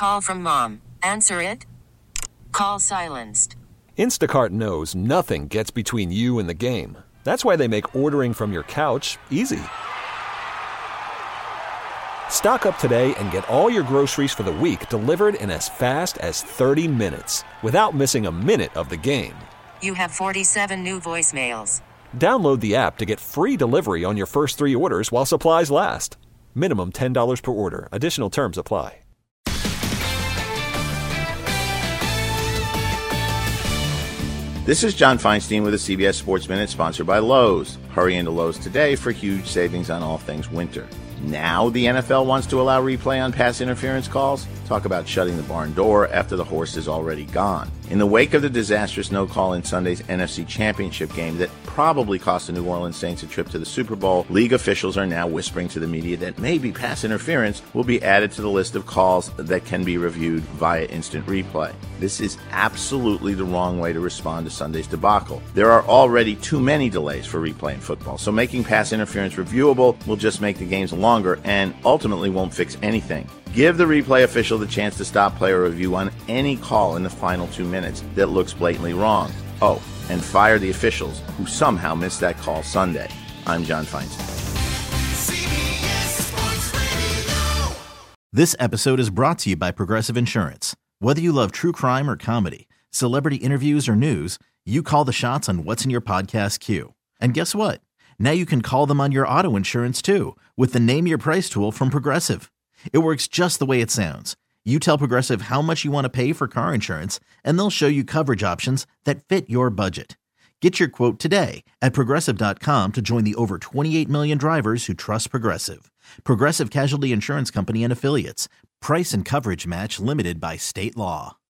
call from mom. Answer it. Call silenced. Instacart knows nothing gets between you and the game. That's why they make ordering from your couch easy. Stock up today and get all your groceries for the week delivered in as fast as 30 minutes without missing a minute of the game. You have 47 new voicemails. Download the app to get free delivery on your first 3 orders while supplies last. Minimum $10 per order. Additional terms apply. This is John Feinstein with a CBS Sports Minute sponsored by Lowe's. Hurry into Lowe's today for huge savings on all things winter. Now the NFL wants to allow replay on pass interference calls? Talk about shutting the barn door after the horse is already gone. In the wake of the disastrous no-call in Sunday's NFC Championship game that probably cost the New Orleans Saints a trip to the Super Bowl, league officials are now whispering to the media that maybe pass interference will be added to the list of calls that can be reviewed via instant replay. This is absolutely the wrong way to respond to Sunday's debacle. There are already too many delays for replay in football, so making pass interference reviewable will just make the games longer and ultimately won't fix anything. Give the replay official the chance to stop play or review on any call in the final 2 minutes that looks blatantly wrong. Oh, and fire the officials who somehow missed that call Sunday. I'm John Feinstein. This episode is brought to you by Progressive Insurance. Whether you love true crime or comedy, celebrity interviews or news, you call the shots on what's in your podcast queue. And guess what? Now you can call them on your auto insurance too with the Name Your Price tool from Progressive. It works just the way it sounds. You tell Progressive how much you want to pay for car insurance, and they'll show you coverage options that fit your budget. Get your quote today at Progressive.com to join the over 28 million drivers who trust Progressive. Progressive Casualty Insurance Company and Affiliates. Price and coverage match limited by state law.